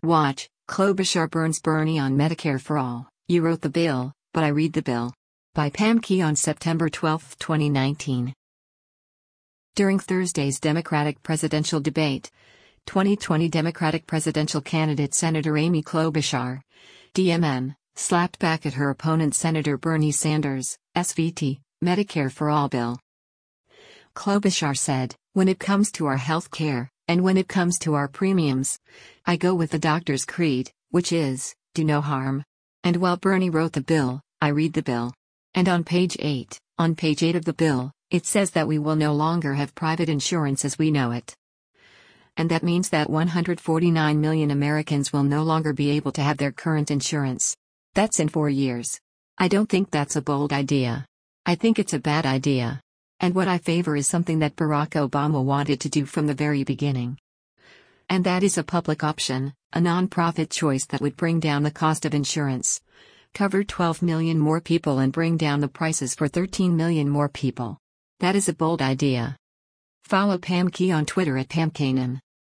Watch, Klobuchar burns Bernie on Medicare for All. You wrote the bill, but I read the bill. By Pam Key on September 12, 2019. During Thursday's Democratic presidential debate, 2020 Democratic presidential candidate Senator Amy Klobuchar, DMN, slapped back at her opponent Senator Bernie Sanders, SVT, Medicare for All bill. Klobuchar said, "When it comes to our health care, and when it comes to our premiums, I go with the doctor's creed, which is, do no harm. And while Bernie wrote the bill, I read the bill. And on page 8 of the bill, it says that we will no longer have private insurance as we know it. And that means that 149 million Americans will no longer be able to have their current insurance. That's in 4 years. I don't think that's a bold idea. I think it's a bad idea. And what I favor is something that Barack Obama wanted to do from the very beginning. And that is a public option, a non-profit choice that would bring down the cost of insurance, cover 12 million more people and bring down the prices for 13 million more people. That is a bold idea." Follow Pam Key on Twitter at PamKanan.